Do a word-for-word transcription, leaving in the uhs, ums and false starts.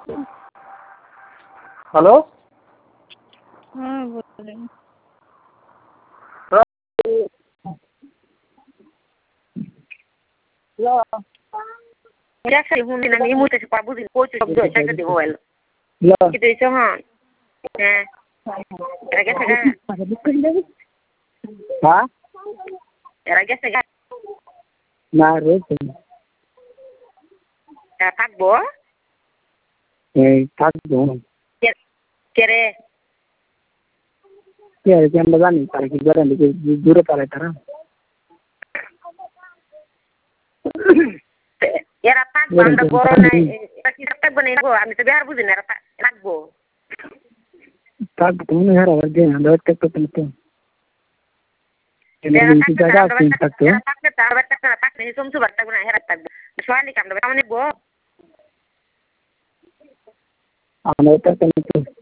Hello হ্যাঁ বলেন। hundi nang imu te pa buzi ko chu do cha de moel ki de cho ha eh era ke saga হ্যাঁ era ke saga না রয়েছে ta থাকবো এই থাকবো কে রে কে আছে আমরা জানি তারা কি করেন দূরে পারে তারা এরা থাকবো আমরা বড় নাই এটা কি থাকবো না গো আমি তো বিহার বুঝি না এরা থাকবো থাকবো তুমি হারা আগে আমরা একটা করতে এমনি জায়গা আছে থাকতে থাকতে তার বাচ্চা না থাকতে সমসু বাচ্চা গুনা হেরা থাকবো সোয়ালি কামড়া মানে গো আমরা এটা করতে